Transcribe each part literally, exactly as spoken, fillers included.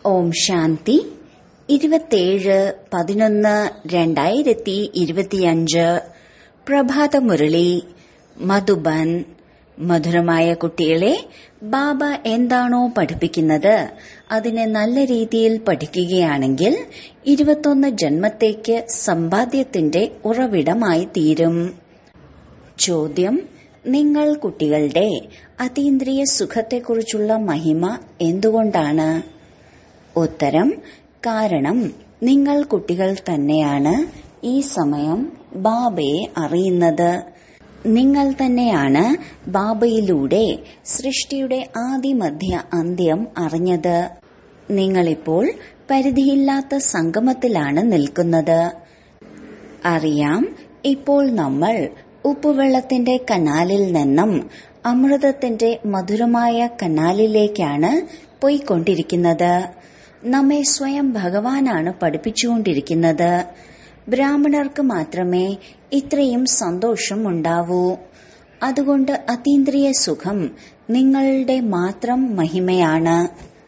ഓം ശാന്തി. ഇരുപത്തേഴ് പതിനൊന്ന് രണ്ടായിരത്തി ഇരുപത്തിയഞ്ച് പ്രഭാതമുരളി മധുബൻ. മധുരമായ കുട്ടികളെ, ബാബ എന്താണോ പഠിപ്പിക്കുന്നത് അതിനെ നല്ല രീതിയിൽ പഠിക്കുകയാണെങ്കിൽ ഇരുപത്തൊന്ന് ജന്മത്തേക്ക് സമ്പാദ്യത്തിന്റെ ഉറവിടമായി തീരും. ചോദ്യം: നിങ്ങൾ കുട്ടികളുടെ അതീന്ദ്രിയ സുഖത്തെക്കുറിച്ചുള്ള മഹിമ എന്തുകൊണ്ടാണ്? ഉത്തരം: കാരണം നിങ്ങൾ കുട്ടികൾ തന്നെയാണ് ഈ സമയം ബാബയെ അറിയുന്നത്. നിങ്ങൾ തന്നെയാണ് ബാബയിലൂടെ സൃഷ്ടിയുടെ ആദിമധ്യ അന്ത്യം അറിഞ്ഞത്. നിങ്ങളിപ്പോൾ പരിധിയില്ലാത്ത സംഗമത്തിലാണ് നിൽക്കുന്നത്. അറിയാം, ഇപ്പോൾ നമ്മൾ ഉപ്പുവെള്ളത്തിന്റെ കനാലിൽ നിന്നും അമൃതത്തിന്റെ മധുരമായ കനാലിലേക്കാണ് പോയിക്കൊണ്ടിരിക്കുന്നത്. നമ്മെ സ്വയം ഭഗവാനാണ് പഠിപ്പിച്ചുകൊണ്ടിരിക്കുന്നത്. ബ്രാഹ്മണർക്ക് മാത്രമേ ഇത്രയും സന്തോഷം ഉണ്ടാവൂ. അതുകൊണ്ട് അതീന്ദ്രിയ സുഖം നിങ്ങളുടെ മാത്രം മഹിമയാണ്.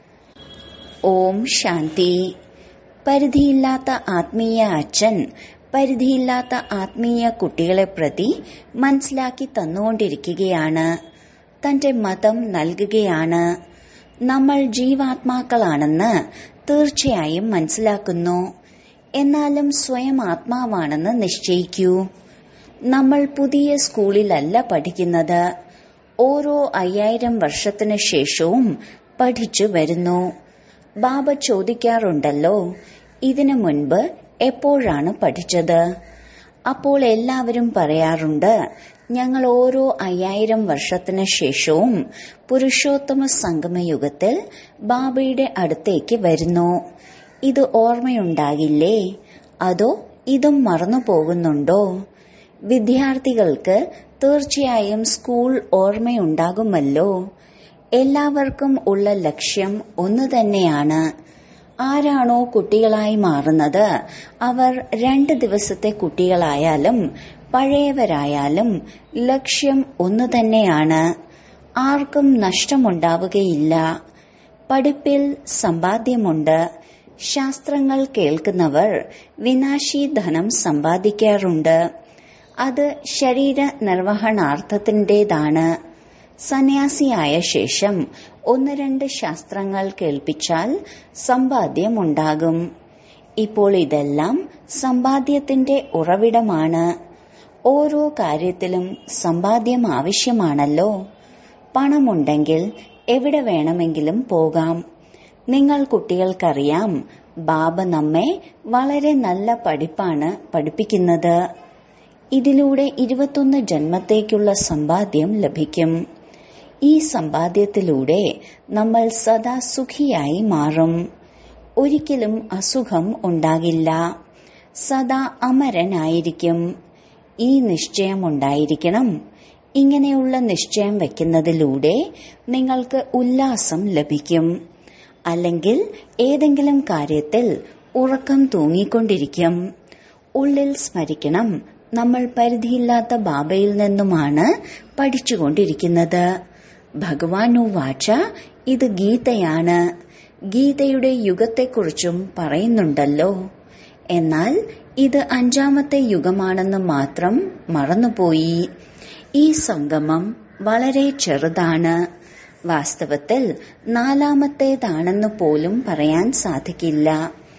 ഓം ശാന്തി. പരിധിയില്ലാത്ത ആത്മീയ അച്ഛൻ പരിധിയില്ലാത്ത ആത്മീയ കുട്ടികളെ പ്രതി മനസ്സിലാക്കി തന്നുകൊണ്ടിരിക്കുകയാണ്. തന്റെ മതം നൽകുകയാണ്. നമ്മൾ ജീവാത്മാക്കളാണെന്ന് തീർച്ചയായും മനസ്സിലാക്കുന്നു. എന്നാലും സ്വയം ആത്മാവാണെന്ന് നിശ്ചയിക്കൂ. നമ്മൾ പുതിയ സ്കൂളിലല്ല പഠിക്കുന്നത്. ഓരോ അയ്യായിരം വർഷത്തിനു ശേഷവും പഠിച്ചു വരുന്നു. ബാബ ചോദിക്കാറുണ്ടല്ലോ, ഇതിനു മുൻപ് എപ്പോഴാണ് പഠിച്ചത്? അപ്പോൾ എല്ലാവരും പറയാറുണ്ട്, ഞങ്ങൾ ഓരോ അയ്യായിരം വർഷത്തിനു ശേഷവും പുരുഷോത്തമ സംഗമയുഗത്തിൽ ബാബയുടെ അടുത്തേക്ക് വരുന്നു. ഇത് ഓർമ്മയുണ്ടാകില്ലേ? അതോ ഇതും മറന്നു പോകുന്നുണ്ടോ? വിദ്യാർത്ഥികൾക്ക് തീർച്ചയായും സ്കൂൾ ഓർമ്മയുണ്ടാകുമല്ലോ. എല്ലാവർക്കും ഉള്ള ലക്ഷ്യം ഒന്നു തന്നെയാണ്. ആരാണോ കുട്ടികളായി മാറുന്നത് അവർ രണ്ട് ദിവസത്തെ കുട്ടികളായാലും പഴയവരായാലും ലക്ഷ്യം ഒന്നു തന്നെയാണ്. ആർക്കും നഷ്ടമുണ്ടാവുകയില്ല. പഠിപ്പിൽ സമ്പാദ്യമുണ്ട്. ശാസ്ത്രങ്ങൾ കേൾക്കുന്നവർ വിനാശി ധനം സമ്പാദിക്കാറുണ്ട്. അത് ശരീര നിർവഹണാർത്ഥത്തിന്റേതാണ്. സന്യാസിയായ ശേഷം ഒന്ന് രണ്ട് ശാസ്ത്രങ്ങൾ കേൾപ്പിച്ചാൽ സമ്പാദ്യമുണ്ടാകും. ഇപ്പോൾ ഇതെല്ലാം സമ്പാദ്യത്തിന്റെ ഉറവിടമാണ്. ഓരോ കാര്യത്തിലും സമ്പാദ്യം ആവശ്യമാണല്ലോ. പണമുണ്ടെങ്കിൽ എവിടെ വേണമെങ്കിലും പോകാം. നിങ്ങൾ കുട്ടികൾക്കറിയാം, ബാബ നമ്മെ വളരെ നല്ല പഠിപ്പാണ് പഠിപ്പിക്കുന്നത്. ഇതിലൂടെ ഇരുപത്തൊന്ന് ജന്മത്തേക്കുള്ള സമ്പാദ്യം ലഭിക്കും. ഈ സമ്പാദ്യത്തിലൂടെ നമ്മൾ സദാ സുഖിയായി മാറും. ഒരിക്കലും അസുഖം ഉണ്ടാകില്ല. സദാ അമരനായിരിക്കും. ഈ നിശ്ചയമുണ്ടായിരിക്കണം. ഇങ്ങനെയുള്ള നിശ്ചയം വയ്ക്കുന്നതിലൂടെ നിങ്ങൾക്ക് ഉല്ലാസം ലഭിക്കും. അല്ലെങ്കിൽ ഏതെങ്കിലും കാര്യത്തിൽ ഉറക്കം തൂങ്ങിക്കൊണ്ടിരിക്കും. ഉള്ളിൽ സ്മരിക്കണം, നമ്മൾ പരിധിയില്ലാത്ത ബാബയിൽ നിന്നുമാണ് പഠിച്ചുകൊണ്ടിരിക്കുന്നത്. ഭഗവാനു വാച, ഇത് ഗീതയാണ്. ഗീതയുടെ യുഗത്തെക്കുറിച്ചും പറയുന്നുണ്ടല്ലോ. എന്നാൽ ഇത് അഞ്ചാമത്തെ യുഗമാണെന്ന് മാത്രം മറന്നുപോയി. ഈ സംഗമം വളരെ ചെറുതാണ്. വാസ്തവത്തിൽ നാലാമത്തേതാണെന്ന് പോലും പറയാൻ സാധിക്കില്ല.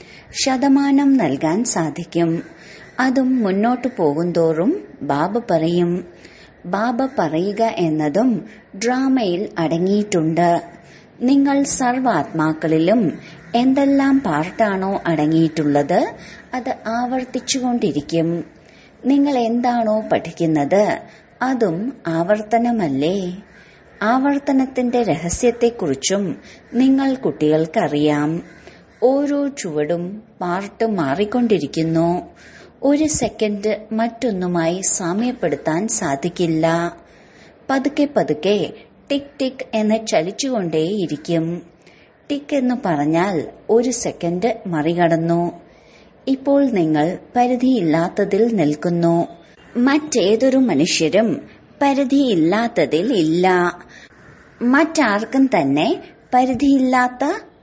ശതമാനം നൽകാൻ സാധിക്കും. അതും മുന്നോട്ടു പോകുന്തോറും ബാബ പറയും. ബാബ പറയുക എന്നതും ഡ്രാമയിൽ അടങ്ങിയിട്ടുണ്ട്. നിങ്ങൾ സർവാത്മാക്കളിലും എന്തെല്ലാം പാർട്ടാണോ അടങ്ങിയിട്ടുള്ളത് അത് ആവർത്തിച്ചുകൊണ്ടിരിക്കും. നിങ്ങൾ എന്താണോ പഠിക്കുന്നത് അതും ആവർത്തനമല്ലേ? ആവർത്തനത്തിന്റെ രഹസ്യത്തെക്കുറിച്ചും നിങ്ങൾ കുട്ടികൾക്കറിയാം. ഓരോ ചുവടും പാർട്ട് മാറിക്കൊണ്ടിരിക്കുന്നു. ഒരു സെക്കൻഡ് മറ്റൊന്നുമായി സാമ്യപ്പെടുത്താൻ സാധിക്കില്ല. പതുക്കെ പതുക്കെ ടിക് ടിക് എന്ന് ചലിച്ചുകൊണ്ടേയിരിക്കും. ടിക് എന്ന് പറഞ്ഞാൽ ഒരു സെക്കൻഡ് മറികടന്നു. ഇപ്പോൾ നിങ്ങൾ പരിധിയില്ലാത്തതിൽ നിൽക്കുന്നു. മറ്റേതൊരു മനുഷ്യരും പരിധിയില്ലാത്തതിൽ ഇല്ല. മറ്റാർക്കും തന്നെ പരിധിയില്ലാത്ത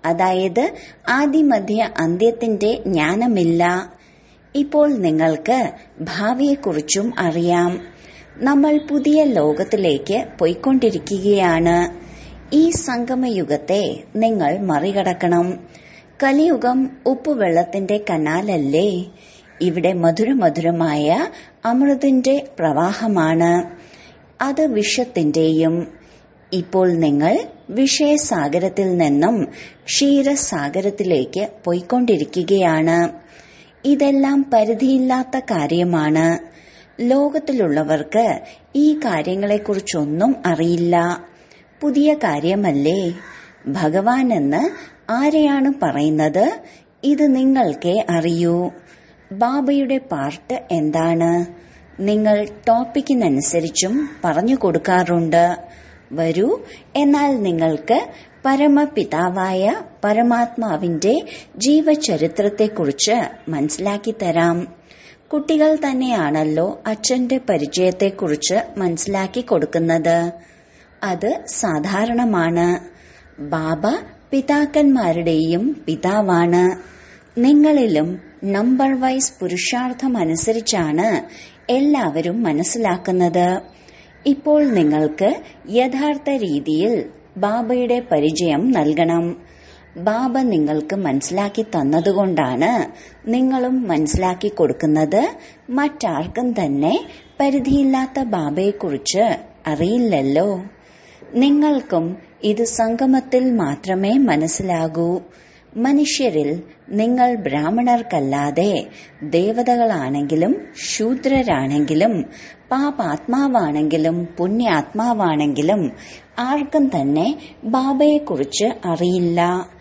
അതായത് ആദിമധ്യ അന്ത്യത്തിന്റെ ജ്ഞാനമില്ല. ഇപ്പോൾ നിങ്ങൾക്ക് ഭാവിയെക്കുറിച്ചും അറിയാം. നമ്മൾ പുതിയ ലോകത്തിലേക്ക് പോയിക്കൊണ്ടിരിക്കുകയാണ്. ഈ സംഗമയുഗത്തെ നിങ്ങൾ മറികടക്കണം. കലിയുഗം ഉപ്പുവെള്ളത്തിന്റെ കനാലല്ലേ? ഇവിടെ മധുരമധുരമായ അമൃതിന്റെ പ്രവാഹമാണ്. അത് വിഷത്തിന്റെയും. ഇപ്പോൾ നിങ്ങൾ വിഷയസാഗരത്തിൽ നിന്നും ക്ഷീരസാഗരത്തിലേക്ക് പോയിക്കൊണ്ടിരിക്കുകയാണ്. ഇതെല്ലാം പരിധിയില്ലാത്ത കാര്യമാണ്. ലോകത്തിലുള്ളവർക്ക് ഈ കാര്യങ്ങളെക്കുറിച്ചൊന്നും അറിയില്ല. പുതിയ കാര്യമല്ലേ? ഭഗവാൻ എന്ന് ആരെയാണ് പറയുന്നത്? ഇത് നിങ്ങൾക്കേ അറിയൂ. ബാബയുടെ പാർട്ട് എന്താണ്? നിങ്ങൾ ടോപ്പിക്കിനനുസരിച്ചും പറഞ്ഞു കൊടുക്കാറുണ്ട്. വരൂ, എന്നാൽ നിങ്ങൾക്ക് പരമപിതാവായ പരമാത്മാവിന്റെ ജീവചരിത്രത്തെക്കുറിച്ച് മനസ്സിലാക്കി തരാം. കുട്ടികൾ തന്നെയാണല്ലോ അച്ഛന്റെ പരിചയത്തെക്കുറിച്ച് മനസ്സിലാക്കി കൊടുക്കുന്നത്. അത് സാധാരണമാണ്. ബാബ പിതാക്കന്മാരുടെയും പിതാവാണ്. നിങ്ങളിലും നമ്പർ വൈസ് പുരുഷാർത്ഥമനുസരിച്ചാണ് എല്ലാവരും മനസ്സിലാക്കുന്നത്. ഇപ്പോൾ നിങ്ങൾക്ക് യഥാർത്ഥ രീതിയിൽ ബാബയുടെ പരിചയം നൽകണം. ബാബ നിങ്ങൾക്ക് മനസ്സിലാക്കി തന്നതുകൊണ്ടാണ് നിങ്ങളും മനസ്സിലാക്കി കൊടുക്കുന്നത്. മറ്റാർക്കും തന്നെ പരിധിയില്ലാത്ത ബാബയെക്കുറിച്ച് അറിയില്ലല്ലോ. നിങ്ങൾക്കും ഇത് സംഗമത്തിൽ മാത്രമേ മനസ്സിലാകൂ. മനുഷ്യരിൽ നിങ്ങൾ ബ്രാഹ്മണർക്കല്ലാതെ ദേവതകളാണെങ്കിലും ശൂദ്രരാണെങ്കിലും പാപാത്മാവാണെങ്കിലും പുണ്യാത്മാവാണെങ്കിലും ആർക്കും തന്നെ ബാബയെക്കുറിച്ച് അറിയില്ല.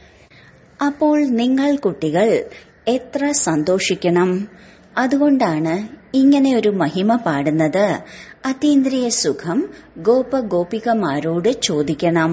അപ്പോൾ നിങ്ങൾ കുട്ടികൾ എത്ര സന്തോഷിക്കണം. അതുകൊണ്ടാണ് ഇങ്ങനെ ഒരു മഹിമ പാടുന്നത്. അതീന്ദ്രിയ സുഖം ഗോപ ഗോപികമാരോട് ചോദിക്കണം.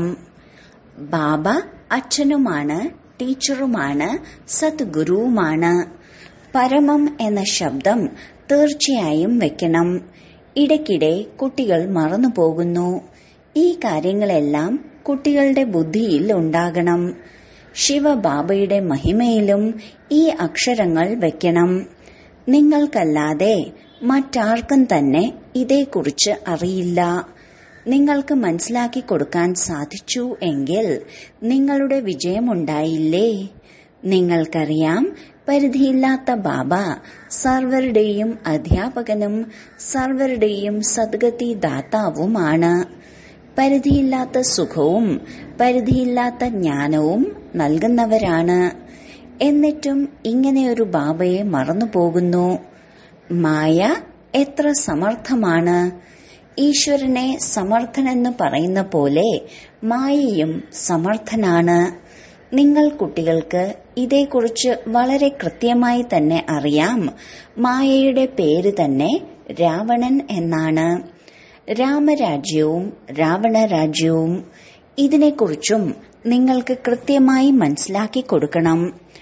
ബാബ അച്ഛനുമാണ്, ടീച്ചറുമാണ്, സദ്ഗുരുവുമാണ്. പരമം എന്ന ശബ്ദം തീർച്ചയായും വെക്കണം. ഇടയ്ക്കിടെ കുട്ടികൾ മറന്നുപോകുന്നു. ഈ കാര്യങ്ങളെല്ലാം കുട്ടികളുടെ ബുദ്ധിയിൽ ഉണ്ടാകണം. ശിവബാബയുടെ മഹിമയിലും ഈ അക്ഷരങ്ങൾ വെക്കണം. നിങ്ങൾക്കല്ലാതെ മറ്റാർക്കും തന്നെ ഇതേക്കുറിച്ച് അറിയില്ല. നിങ്ങൾക്ക് മനസ്സിലാക്കി കൊടുക്കാൻ സാധിച്ചു എങ്കിൽ നിങ്ങളുടെ വിജയമുണ്ടായില്ലേ? നിങ്ങൾക്കറിയാം, പരിധിയില്ലാത്ത ബാബ സർവരുടെയും അധ്യാപകനും സർവരുടെയും സദ്ഗതി ദാതാവുമാണ്. പരിധിയില്ലാത്ത സുഖവും പരിധിയില്ലാത്ത ജ്ഞാനവും നൽകുന്നവരാണ്. എന്നിട്ടും ഇങ്ങനെയൊരു ബാബയെ മറന്നുപോകുന്നു. മായ എത്ര സമർത്ഥമാണ്. ഈശ്വരനെ സമർത്ഥനെന്ന് പറയുന്ന പോലെ മായയും സമർത്ഥനാണ്. നിങ്ങൾ കുട്ടികൾക്ക് ഇതേക്കുറിച്ച് വളരെ കൃത്യമായി തന്നെ അറിയാം. മായയുടെ പേര് തന്നെ രാവണൻ എന്നാണ്. രാമരാജ്യവും രാവണരാജ്യവും ഇതിനെക്കുറിച്ചും നിങ്ങൾക്ക് കൃത്യമായി മനസ്സിലാക്കി കൊടുക്കണം.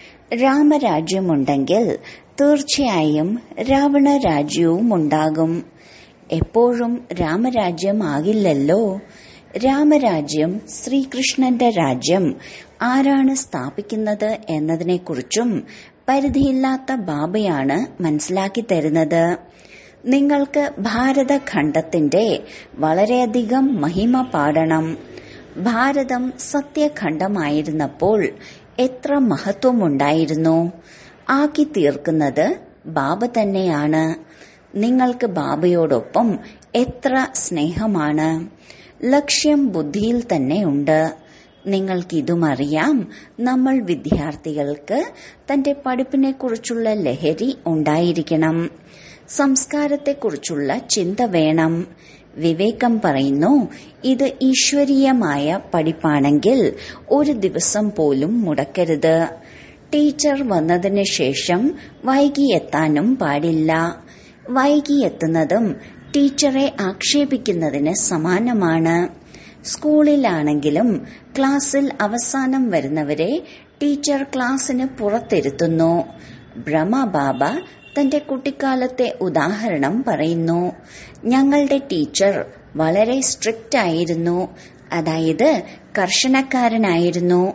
രാമരാജ്യമുണ്ടെങ്കിൽ തീർച്ചയായും രാവണരാജ്യവും ഉണ്ടാകും. എപ്പോഴും രാമരാജ്യമാകില്ലല്ലോ. രാമരാജ്യം, ശ്രീകൃഷ്ണന്റെ രാജ്യം ആരാണ് സ്ഥാപിക്കുന്നത് എന്നതിനെക്കുറിച്ചും പരിധിയില്ലാത്ത ബാബയാണ് മനസ്സിലാക്കി തരുന്നത്. നിങ്ങൾക്ക് ഭാരതഖണ്ഡത്തിന്റെ വളരെയധികം മഹിമ പാടണം. ഭാരതം സത്യഖണ്ഡമായിരുന്നപ്പോൾ എത്ര മഹത്വമുണ്ടായിരുന്നു. ആക്കി തീർക്കുന്നത് ബാബ തന്നെയാണ്. നിങ്ങൾക്ക് ബാബയോടൊപ്പം എത്ര സ്നേഹമാണ്. ലക്ഷ്യം ബുദ്ധിയിൽ തന്നെയുണ്ട്. നിങ്ങൾക്കിതും അറിയാം. നമ്മൾ വിദ്യാർത്ഥികൾക്ക് തന്റെ പഠിപ്പിനെക്കുറിച്ചുള്ള ലഹരി ഉണ്ടായിരിക്കണം. സംസ്കാരത്തെക്കുറിച്ചുള്ള ചിന്ത വേണം. വിവേകം പറയുന്നു, ഇത് ഈശ്വരീയമായ പഠിപ്പാണെങ്കിൽ ഒരു ദിവസം പോലും മുടക്കരുത്. ടീച്ചർ വന്നതിന് ശേഷം വൈകിയെത്താനും പാടില്ല. വൈകിയെത്തുന്നതും ടീച്ചറെ ആക്ഷേപിക്കുന്നതിന് സമാനമാണ്. സ്കൂളിലാണെങ്കിലും ക്ലാസ്സിൽ അവസാനം വരുന്നവരെ ടീച്ചർ ക്ലാസ്സിന് പുറത്തിരുത്തുന്നു. ബ്രഹ്മബാബ തന്റെ കുട്ടിക്കാലത്തെ ഉദാഹരണം പറയുന്നു. ഞങ്ങളുടെ ടീച്ചർ വളരെ സ്ട്രിക്റ്റ് ആയിരുന്നു, അതായത് കർശനക്കാരനായിരുന്നു.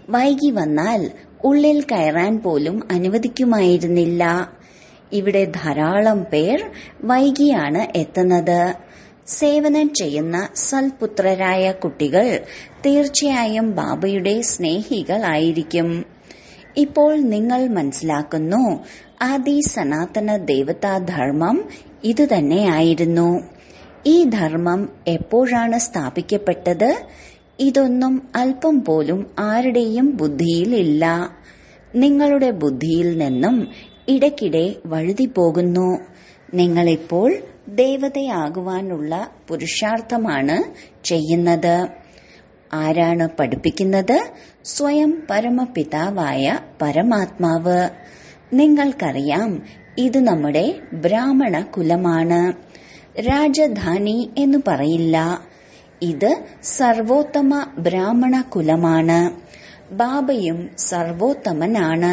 വൈകി വന്നാൽ ഉള്ളിൽ കയറാൻ പോലും അനുവദിക്കുമായിരുന്നില്ല. ഇവിടെ ധാരാളം പേർ വൈകിയാണ് എത്തുന്നത്. സേവനം ചെയ്യുന്ന സൽപുത്രരായ കുട്ടികൾ തീർച്ചയായും ബാബയുടെ സ്നേഹികളായിരിക്കും. ഇപ്പോൾ നിങ്ങൾ മനസ്സിലാക്കുന്നു, ആദി സനാതന ദേവതാധർമ്മം ഇതുതന്നെയായിരുന്നു. ഈ ധർമ്മം എപ്പോഴാണ് സ്ഥാപിക്കപ്പെട്ടത്? ഇതൊന്നും അല്പം പോലും ആരുടെയും ബുദ്ധിയിൽ ഇല്ല. നിങ്ങളുടെ ബുദ്ധിയിൽ നിന്നും ഇടയ്ക്കിടെ വഴുതി പോകുന്നു. നിങ്ങളിപ്പോൾ ദേവതയാകുവാനുള്ള പുരുഷാർത്ഥമാണ് ചെയ്യുന്നത്. ആരാണ് പഠിപ്പിക്കുന്നത്? സ്വയം പരമപിതാവായ പരമാത്മാവ്. നിങ്ങൾക്കറിയാം, ഇത് നമ്മുടെ ബ്രാഹ്മണ കുലമാണ്. രാജധാനി എന്ന് പറയില്ല. ഇത് സർവോത്തമ ബ്രാഹ്മണ കുലമാണ്. ബാബയും സർവോത്തമനാണ്.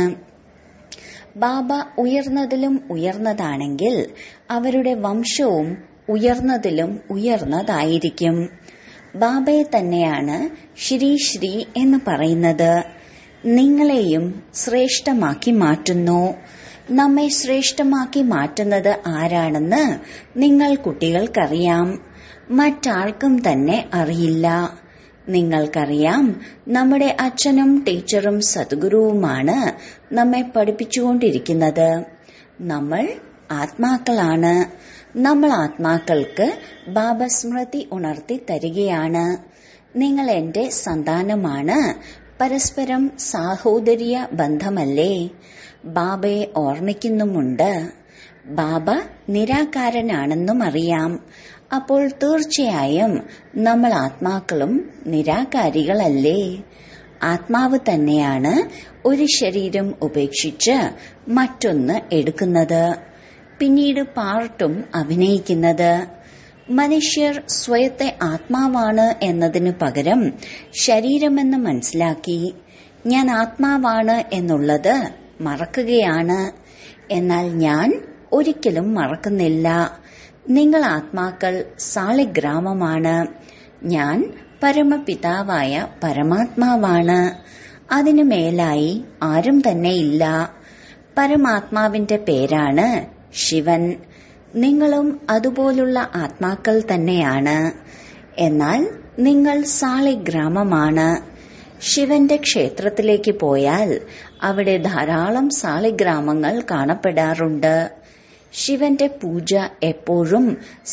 ബാബ ഉയർന്നതിലും ഉയർന്നതാണെങ്കിൽ അവരുടെ വംശവും ഉയർന്നതിലും ഉയർന്നതായിരിക്കും. ബാബയെ തന്നെയാണ് ശ്രീ ശ്രീ എന്ന് പറയുന്നത്. നിങ്ങളെയും ശ്രേഷ്ഠമാക്കി മാറ്റുന്നു. നമ്മെ ശ്രേഷ്ഠമാക്കി മാറ്റുന്നത് ആരാണെന്ന് നിങ്ങൾ കുട്ടികൾക്കറിയാം. മറ്റാർക്കും തന്നെ അറിയില്ല. നിങ്ങൾക്കറിയാം, നമ്മുടെ അച്ഛനും ടീച്ചറും സദ്ഗുരുവുമാണ് നമ്മെ പഠിപ്പിച്ചുകൊണ്ടിരിക്കുന്നത്. നമ്മൾ ആത്മാക്കളാണ്. നമ്മൾ ആത്മാക്കൾക്ക് ബാബ സ്മൃതി ഉണർത്തി തരികയാണ്. നിങ്ങൾ എന്റെ സന്താനമാണ്. പരസ്പരം സാഹോദര്യ ബന്ധമല്ലേ? ബാബയെ ഓർമ്മിക്കുന്നുമുണ്ട്. ബാബ നിരാകാരനാണെന്നും അറിയാം. അപ്പോൾ തീർച്ചയായും നമ്മൾ ആത്മാക്കളും നിരാകാരികളല്ലേ? ആത്മാവ് തന്നെയാണ് ഒരു ശരീരം ഉപേക്ഷിച്ച് മറ്റൊന്ന് എടുക്കുന്നത്, പിന്നീട് പാർട്ടും അഭിനയിക്കുന്നത്. മനുഷ്യർ സ്വയത്തെ ആത്മാവാണ് എന്നതിനു പകരം ശരീരമെന്ന് മനസ്സിലാക്കി. ഞാൻ ആത്മാവാണ് എന്നുള്ളത് മറക്കുകയാണ്. എന്നാൽ ഞാൻ ഒരിക്കലും മറക്കുന്നില്ല. നിങ്ങൾ ആത്മാക്കൾ സാളിഗ്രാമമാണ്. ഞാൻ പരമപിതാവായ പരമാത്മാവാണ്. അതിനു മേലായി ആരും തന്നെയില്ല. പരമാത്മാവിന്റെ പേരാണ് ശിവൻ. നിങ്ങളും അതുപോലുള്ള ആത്മാക്കൾ തന്നെയാണ്. എന്നാൽ നിങ്ങൾ സാളിഗ്രാമമാണ്. ശിവന്റെ ക്ഷേത്രത്തിലേക്ക് പോയാൽ അവിടെ ധാരാളം സാളിഗ്രാമങ്ങൾ കാണപ്പെടാറുണ്ട്. ശിവന്റെ പൂജ എപ്പോഴും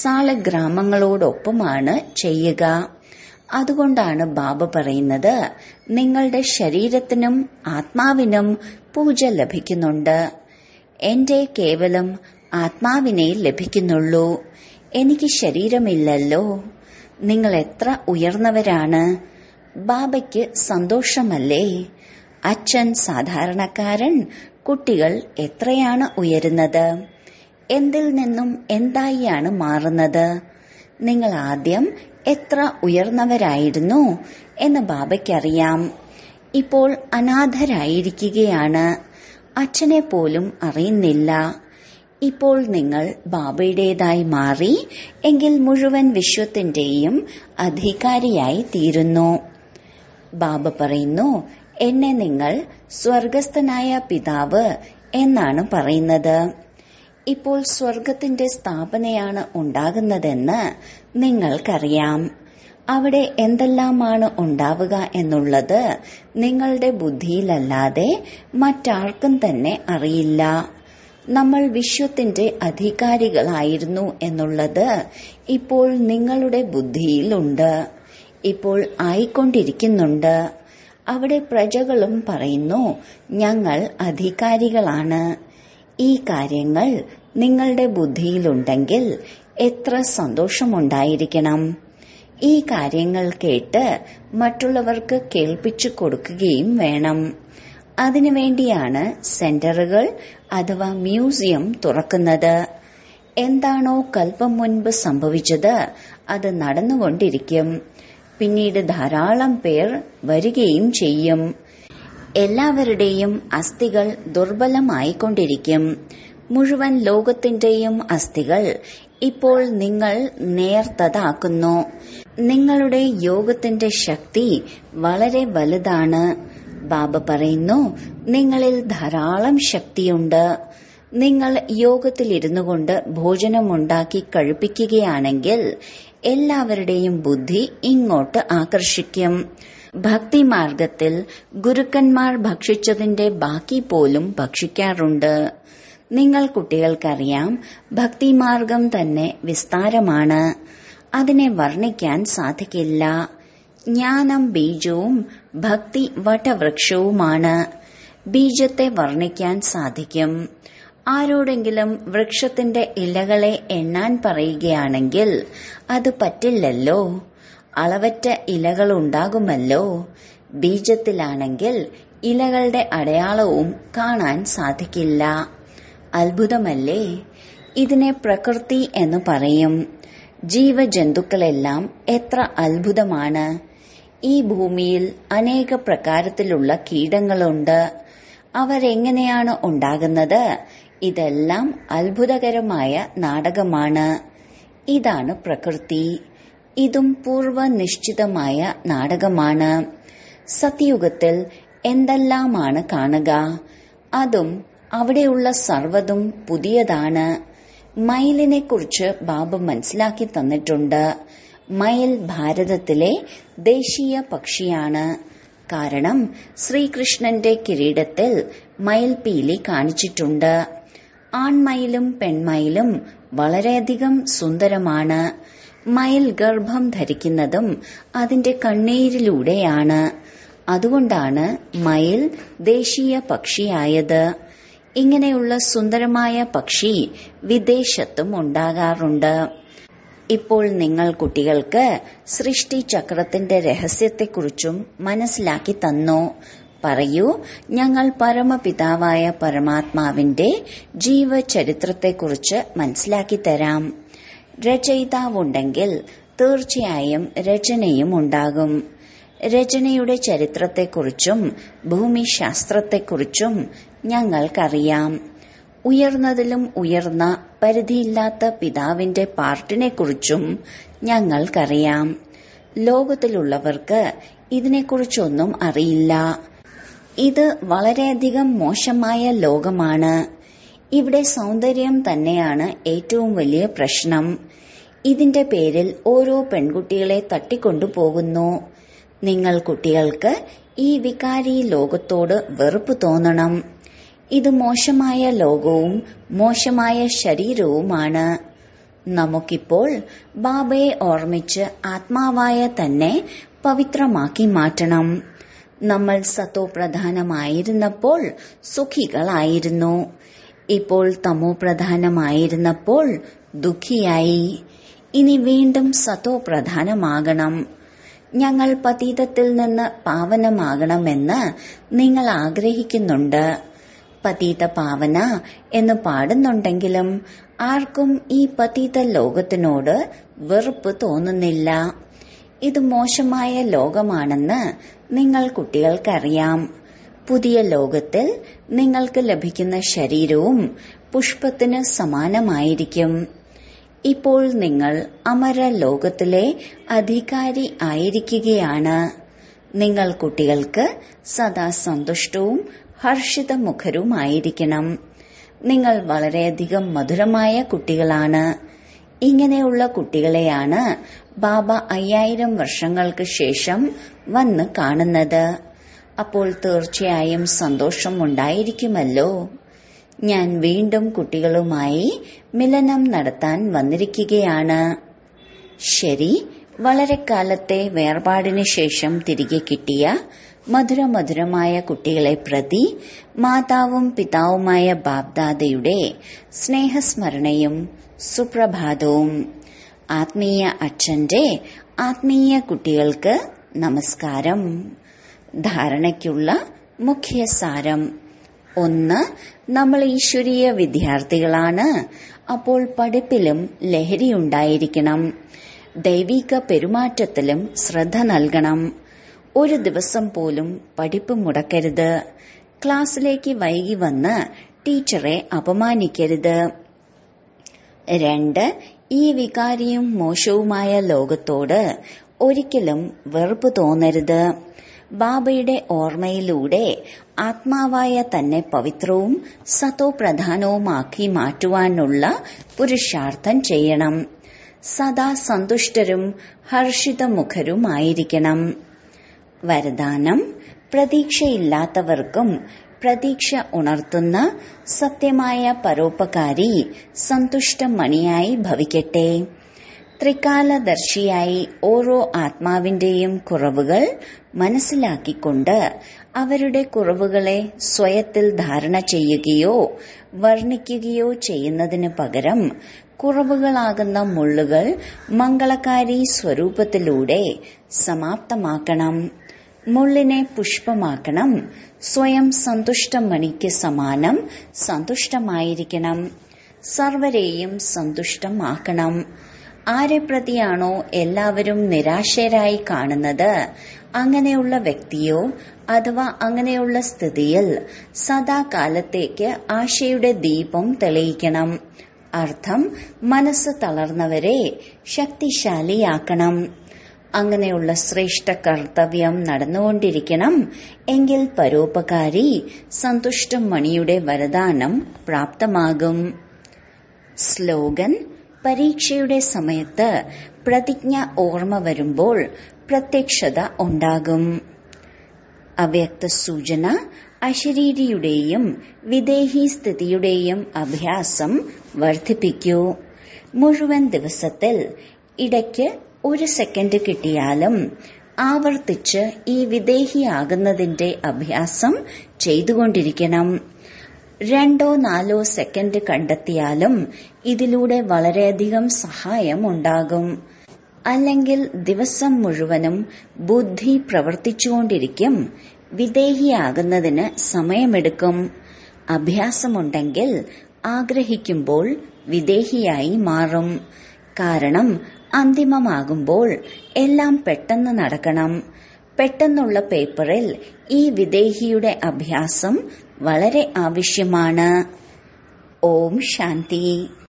സാളഗ്രാമങ്ങളോടൊപ്പമാണ് ചെയ്യുക. അതുകൊണ്ടാണ് ബാബ പറയുന്നത്, നിങ്ങളുടെ ശരീരത്തിനും ആത്മാവിനും പൂജ ലഭിക്കുന്നുണ്ട്. എന്റെ കേവലം ആത്മാവിനെ ലഭിക്കുന്നുള്ളൂ. എനിക്ക് ശരീരമില്ലല്ലോ. നിങ്ങൾ എത്ര ഉയർന്നവരാണ്. ബാബയ്ക്ക് സന്തോഷമല്ലേ? അച്ഛൻ സാധാരണക്കാരൻ, കുട്ടികൾ എത്രയാണ് ഉയരുന്നത്. എന്തിൽ നിന്നും എന്തായിയാണ് മാറുന്നത്? നിങ്ങൾ ആദ്യം എത്ര ഉയർന്നവരായിരുന്നു എന്ന് ബാബയ്ക്കറിയാം. ഇപ്പോൾ അനാഥരായിരിക്കുകയാണ്. അച്ഛനെ പോലും അറിയുന്നില്ല. ഇപ്പോൾ നിങ്ങൾ ബാബയുടേതായി മാറി എങ്കിൽ മുഴുവൻ വിശ്വത്തിന്റെയും അധികാരിയായി തീരുന്നു. ബാബ പറയുന്നു, എന്നെ നിങ്ങൾ സ്വർഗസ്ഥനായ പിതാവ് എന്നാണ് പറയുന്നത്. ഇപ്പോൾ സ്വർഗത്തിന്റെ സ്ഥാപനയാണ് ഉണ്ടാകുന്നതെന്ന് നിങ്ങൾക്കറിയാം. അവിടെ എന്തെല്ലാമാണ് ഉണ്ടാവുക എന്നുള്ളത് നിങ്ങളുടെ ബുദ്ധിയിലല്ലാതെ മറ്റാർക്കും തന്നെ അറിയില്ല. നമ്മൾ വിശ്വത്തിന്റെ അധികാരികളായിരുന്നു എന്നുള്ളത് ഇപ്പോൾ നിങ്ങളുടെ ബുദ്ധിയിലുണ്ട്. ഇപ്പോൾ ആയിക്കൊണ്ടിരിക്കുന്നുണ്ട്. അവിടെ പ്രജകളും പറയുന്നു, ഞങ്ങൾ അധികാരികളാണ്. ഈ കാര്യങ്ങൾ നിങ്ങളുടെ ബുദ്ധിയിലുണ്ടെങ്കിൽ എത്ര സന്തോഷമുണ്ടായിരിക്കണം. ഈ കാര്യങ്ങൾ കേട്ട് മറ്റുള്ളവർക്ക് കേൾപ്പിച്ചു കൊടുക്കുകയും വേണം. അതിനുവേണ്ടിയാണ് സെന്ററുകൾ അഥവാ മ്യൂസിയം തുറക്കുന്നത്. എന്താണോ കൽപ്പം മുൻപ് സംഭവിച്ചത് അത് നടന്നുകൊണ്ടിരിക്കും. പിന്നീട് ധാരാളം പേർ വരികയും ചെയ്യും. എല്ലാവരുടെയും അസ്ഥികൾ ദുർബലമായിക്കൊണ്ടിരിക്കും. മുഴുവൻ ലോകത്തിന്റെയും അസ്ഥികൾ ഇപ്പോൾ നിങ്ങൾ നേർത്തതാക്കുന്നു. നിങ്ങളുടെ യോഗത്തിന്റെ ശക്തി വളരെ വലുതാണ്. ബാബ പറയുന്നു, നിങ്ങളിൽ ധാരാളം ശക്തിയുണ്ട്. നിങ്ങൾ യോഗത്തിലിരുന്നു കൊണ്ട് ഭോജനമുണ്ടാക്കി കഴിപ്പിക്കുകയാണെങ്കിൽ എല്ലാവരുടെയും ബുദ്ധി ഇങ്ങോട്ട് ആകർഷിക്കും. ഭക്തിമാർഗത്തിൽ ഗുരുക്കന്മാർ ഭക്ഷിച്ചതിന്റെ ബാക്കി പോലും ഭക്ഷിക്കാറുണ്ട്. നിങ്ങൾ കുട്ടികൾക്കറിയാം, ഭക്തിമാർഗം തന്നെ വിസ്താരമാണ്. അതിനെ വർണ്ണിക്കാൻ സാധിക്കില്ല. ജ്ഞാനം ബീജവും ഭക്തി വടവൃക്ഷവുമാണ്. ബീജത്തെ വർണ്ണിക്കാൻ സാധിക്കും. ആരോടെങ്കിലും വൃക്ഷത്തിന്റെ ഇലകളെ എണ്ണാൻ പറയുകയാണെങ്കിൽ അത് പറ്റില്ലല്ലോ. അളവറ്റ ഇലകളുണ്ടാകുമല്ലോ. ബീജത്തിലാണെങ്കിൽ ഇലകളുടെ അടയാളവും കാണാൻ സാധിക്കില്ല. അത്ഭുതമല്ലേ? ഇതിനെ പ്രകൃതി എന്ന് പറയും. ജീവജന്തുക്കളെല്ലാം എത്ര അത്ഭുതമാണ്. ഈ ഭൂമിയിൽ അനേക പ്രകാരത്തിലുള്ള കീടങ്ങളുണ്ട്. അവരെങ്ങനെയാണ് ഉണ്ടാകുന്നത്? ഇതെല്ലാം അത്ഭുതകരമായ നാടകമാണ്. ഇതാണ് പ്രകൃതി. ഇതും പൂർവനിശ്ചിതമായ നാടകമാണ്. സത്യയുഗത്തിൽ എന്തെല്ലാമാണ് കാണുക? അതും അവിടെയുള്ള സർവ്വതും പുതിയതാണ്. മയിലിനെ കുറിച്ച് ബാബ മനസ്സിലാക്കി തന്നിട്ടുണ്ട്. മയിൽ ഭാരതത്തിലെ ദേശീയ പക്ഷിയാണ്. കാരണം ശ്രീകൃഷ്ണന്റെ കിരീടത്തിൽ മയിൽപീലി കാണിച്ചിട്ടുണ്ട്. ആൺമയിലും പെൺമയിലും വളരെയധികം സുന്ദരമാണ്. മയിൽ ഗർഭം ധരിക്കുന്നതും അതിന്റെ കണ്ണീരിലൂടെയാണ്. അതുകൊണ്ടാണ് മയിൽ ദേശീയ പക്ഷിയായത്. ഇങ്ങനെയുള്ള സുന്ദരമായ പക്ഷി വിദേശത്തും ഉണ്ടാകാറുണ്ട്. ഇപ്പോൾ നിങ്ങൾ കുട്ടികൾക്ക് സൃഷ്ടിചക്രത്തിന്റെ രഹസ്യത്തെക്കുറിച്ചും മനസ്സിലാക്കി തന്നു. പറയൂ, ഞങ്ങൾ പരമപിതാവായ പരമാത്മാവിന്റെ ജീവചരിത്രത്തെക്കുറിച്ച് മനസ്സിലാക്കി തരാം. രചയിതാവുണ്ടെങ്കിൽ തീർച്ചയായും രചനയും ഉണ്ടാകും. രചനയുടെ ചരിത്രത്തെക്കുറിച്ചും ഭൂമിശാസ്ത്രത്തെക്കുറിച്ചും ഞങ്ങൾക്കറിയാം. ഉയർന്നതിലും ഉയർന്ന പരിധിയില്ലാത്ത പിതാവിന്റെ പാർട്ടിനെക്കുറിച്ചും ഞങ്ങൾക്കറിയാം. ലോകത്തിലുള്ളവർക്ക് ഇതിനെക്കുറിച്ചൊന്നും അറിയില്ല. ഇത് വളരെയധികം മോശമായ ലോകമാണ്. ഇവിടെ സൗന്ദര്യം തന്നെയാണ് ഏറ്റവും വലിയ പ്രശ്നം. ഇതിന്റെ പേരിൽ ഓരോ പെൺകുട്ടികളെ തട്ടിക്കൊണ്ടുപോകുന്നു. നിങ്ങൾ കുട്ടികൾക്ക് ഈ വികാരി ലോകത്തോട് വെറുപ്പ് തോന്നണം. ഇത് മോശമായ ലോകവും മോശമായ ശരീരവുമാണ്. നമുക്കിപ്പോൾ ബാബയെ ഓർമ്മിച്ച് ആത്മാവായ തന്നെ പവിത്രമാക്കി മാറ്റണം. നമ്മൾ സത്തോ പ്രധാനമായിരുന്നപ്പോൾ സുഖികളായിരുന്നു. ഇപ്പോൾ തമോ പ്രധാനമായിരുന്നപ്പോൾ ദുഃഖിയായി. ഇനി വീണ്ടും സത്തോ പ്രധാനമാകണം. ഞങ്ങൾ പതീതത്തിൽ നിന്ന് പാവനമാകണമെന്ന് നിങ്ങൾ ആഗ്രഹിക്കുന്നുണ്ട്. പതീത പാവന എന്ന് പാടുന്നുണ്ടെങ്കിലും ആർക്കും ഈ പതീത ലോകത്തിനോട് വെറുപ്പ് തോന്നുന്നില്ല. ഇത് മോശമായ ലോകമാണെന്ന് നിങ്ങൾ കുട്ടികൾക്കറിയാം. പുതിയ ലോകത്തിൽ നിങ്ങൾക്ക് ലഭിക്കുന്ന ശരീരവും പുഷ്പത്തിന് സമാനമായിരിക്കും. ഇപ്പോൾ നിങ്ങൾ അമര ലോകത്തിലെ അധികാരി ആയിരിക്കുകയാണ്. നിങ്ങൾ കുട്ടികൾക്ക് സദാ സന്തുഷ്ടവും ഹർഷിതമുഖരുമായിരിക്കണം. നിങ്ങൾ വളരെയധികം മധുരമായ കുട്ടികളാണ്. ഇങ്ങനെയുള്ള കുട്ടികളെയാണ് ബാബ അയ്യായിരം വർഷങ്ങൾക്ക് ശേഷം വന്ന് കാണുന്നത്. അപ്പോൾ തീർച്ചയായും സന്തോഷം ഉണ്ടായിരിക്കുമല്ലോ. ഞാൻ വീണ്ടും കുട്ടികളുമായി മിലനം നടത്താൻ വന്നിരിക്കുകയാണ്. ശരി, വളരെ കാലത്തെ വേർപാടിന് ശേഷം തിരികെ കിട്ടിയ മധുരമധുരമായ കുട്ടികളെ പ്രതി മാതാവും പിതാവുമായ ബാബ്ദാദയുടെ സ്നേഹസ്മരണയും സുപ്രഭാതവും. ആത്മീയ അച്ഛന്റെ ആത്മീയ കുട്ടികൾക്ക് നമസ്കാരം. ധാരണയ്ക്കുള്ള മുഖ്യസാരം. ഒന്ന്, നമ്മൾ ഈശ്വരീയ വിദ്യാർത്ഥികളാണ്. അപ്പോൾ പഠിപ്പിലും ലഹരിയുണ്ടായിരിക്കണം. ദൈവിക പെരുമാറ്റത്തിലും ശ്രദ്ധ നൽകണം. ഒരു ദിവസം പോലും പഠിപ്പ് മുടക്കരുത്. ക്ലാസ്സിലേക്ക് വൈകി വന്ന് ടീച്ചറെ അപമാനിക്കരുത്. രണ്ട്, ഈ വികാരിയും മോശവുമായ ലോകത്തോട് ഒരിക്കലും വെറുപ്പ് തോന്നരുത്. ബാബയുടെ ഓർമ്മയിലൂടെ ആത്മാവായ തന്നെ പവിത്രവും സതോ പ്രധാനവുമാക്കി മാറ്റുവാനുള്ള പുരുഷാർത്ഥം ചെയ്യണം. സദാ സന്തുഷ്ടരും ഹർഷിതമുഖരുമായിരിക്കണം. വരദാനം: പ്രതീക്ഷയില്ലാത്തവർക്കും പ്രതീക്ഷ ഉണർത്തുന്ന സത്യമായ പരോപകാരി സന്തുഷ്ടമണിയായി ഭവിക്കട്ടെ. ത്രികാലദർശിയായി ഓരോ ആത്മാവിന്റെയും കുറവുകൾ മനസ്സിലാക്കിക്കൊണ്ട് അവരുടെ കുറവുകളെ സ്വയത്തിൽ ധാരണ ചെയ്യുകയോ വർണ്ണിക്കുകയോ ചെയ്യുന്നതിന് പകരം കുറവുകളാകുന്ന മുള്ളുകൾ മംഗളകാരി സ്വരൂപത്തിലൂടെ സമാപ്തമാക്കണം. മുള്ളിനെ പുഷ്പമാക്കണം. സ്വയം സന്തുഷ്ടമണിക്ക് സമാനം സന്തുഷ്ടമായിരിക്കണം. സർവരെയും സന്തുഷ്ടമാക്കണം. ആരെ പ്രതിയാണോ എല്ലാവരും നിരാശരായി കാണുന്നത്, അങ്ങനെയുള്ള വ്യക്തിയോ അഥവാ അങ്ങനെയുള്ള സ്ഥിതിയിൽ സദാകാലത്തേക്ക് ആശയുടെ ദീപം തെളിയിക്കണം. അർത്ഥം: മനസ്സ് തളർന്നവരെ ശക്തിശാലിയാക്കണം. അങ്ങനെയുള്ള ശ്രേഷ്ഠ കർത്തവ്യം നടന്നുകൊണ്ടിരിക്കണം. എങ്കിൽ പരോപകാരി സന്തുഷ്ടമണിയുടെ വരദാനം പ്രാപ്തമാകും. സ്ലോഗൻ: പരീക്ഷയുടെ സമയത്ത് പ്രതിജ്ഞ ഓർമ്മ വരുമ്പോൾ പ്രത്യക്ഷത ഉണ്ടാകും. അവ്യക്ത സൂചന: അശരീരിയുടെയും വിദേഹി സ്ഥിതിയുടെയും അഭ്യാസം വർദ്ധിപ്പിക്കൂ. മുഴുവൻ ദിവസത്തിൽ ഇടയ്ക്ക് ഒരു സെക്കൻഡ് കിട്ടിയാലും ആവർത്തിച്ച് ഈ വിദേഹിയാകുന്നതിന്റെ അഭ്യാസം ചെയ്തുകൊണ്ടിരിക്കണം. രണ്ടോ നാലോ സെക്കൻഡ് കണ്ടെത്തിയാലും ഇതിലൂടെ വളരെയധികം സഹായം ഉണ്ടാകും. അല്ലെങ്കിൽ ദിവസം മുഴുവനും ബുദ്ധി പ്രവർത്തിച്ചുകൊണ്ടിരിക്കും. വിദേഹിയാകുന്നതിന് സമയമെടുക്കും. അഭ്യാസമുണ്ടെങ്കിൽ ആഗ്രഹിക്കുമ്പോൾ വിദേഹിയായി മാറും. കാരണം അന്തിമമാകുമ്പോൾ എല്ലാം പെട്ടെന്ന് നടക്കണം. പെട്ടെന്നുള്ള പേപ്പറിൽ ഈ വിദേഹിയുടെ അഭ്യാസം വളരെ ആവശ്യമാണ്. ഓം ശാന്തി.